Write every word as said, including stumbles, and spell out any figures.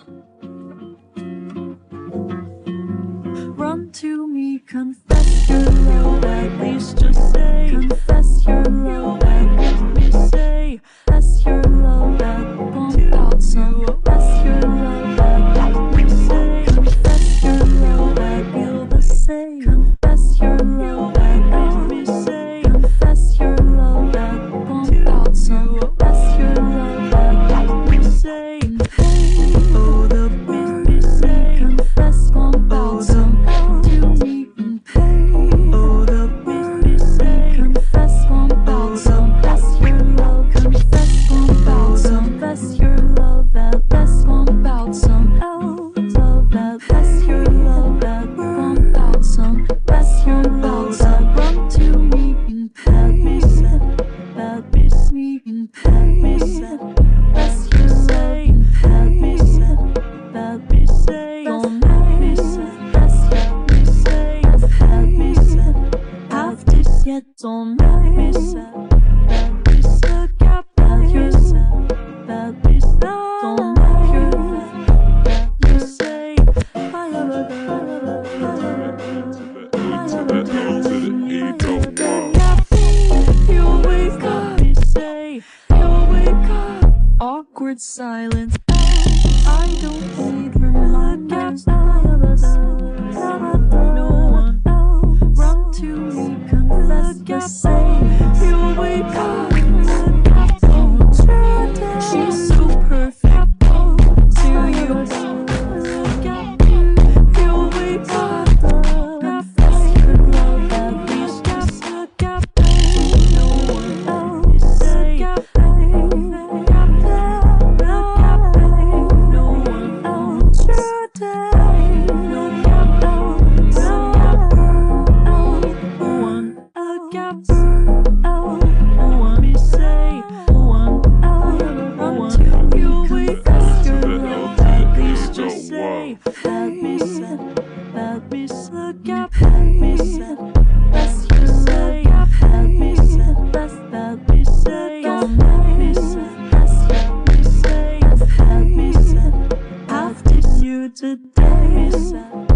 Run to me, confess your love, at least just say. Confess your love, and let me say. Confess your love, and pump out some. Confess your love, and let me say. Confess your love, and feel the same. Confess your love, and let me say. Confess your love, and pump out some. Confess your love, and let me say. Oh, the baby say. Confess, pump out some. Confess your love, and let's pump out some else. Love that, bless your love, and pump out some. Bless your love, and run to me and pat me, said, pat me, me and pat me, said, bless your love, and pat me, said, pat me, say, don't let me, said, bless me, say, pat me, said, have this yet, don't let me, said, pat me, said, got pat yourself. That we don't matter, that you say I love a girl, I love a girl. You wake up, you say, you wake up. Awkward silence. I don't need reminders. I love us, no one else. Run to me, confess the same. You wake up. She's so perfect to you. You wake up, confess your love, at least just look up. No one else say, no one else today. No one against one me say one. You wake up your love, at least just say. Let me say, let me look up, let me say, best you say, let me say, best let me say, don't let me say, best let me say, let me say, after you today.